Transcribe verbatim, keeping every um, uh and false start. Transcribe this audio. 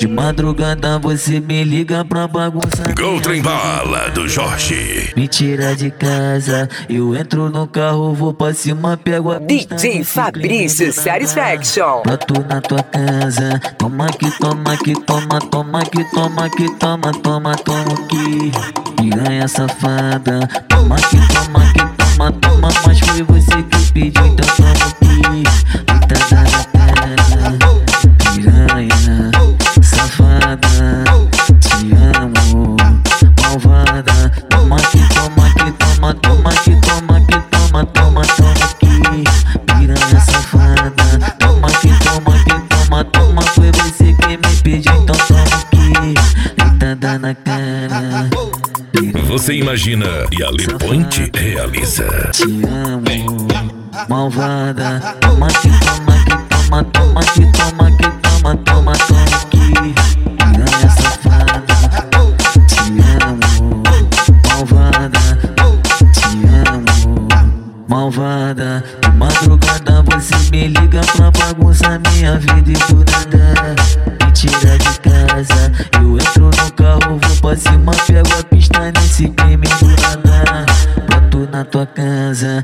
De madrugada você me liga pra bagunçar. Gol Trem Bala do Jorge. Me tira de casa, eu entro no carro, vou pra cima, pego a D J Fabrício Satisfaction. Boto na tua casa, toma que toma que toma, toma que toma que toma, toma, toma que piranha safada. Toma que toma que toma, toma, mas foi você que pediu, então toma que deitada na cara. Piranha safada, te amo, malvada. Toma que toma que toma, toma que toma que toma, toma, toma que piranha safada. Toma que toma que toma, toma, foi você que me pediu, então toma que deitada na cara. Você imagina e a Le Point realiza. Te amo, malvada. Toma que toma que toma, toma que toma que toma, toma, toma que piranha safada. Te amo, malvada. Te amo, malvada. De madrugada você me liga pra bagunçar minha vida e do nada me tira de casa. Eu entro no carro, vou pra cima, pego a pista nesse crime do nada. Boto na tua casa.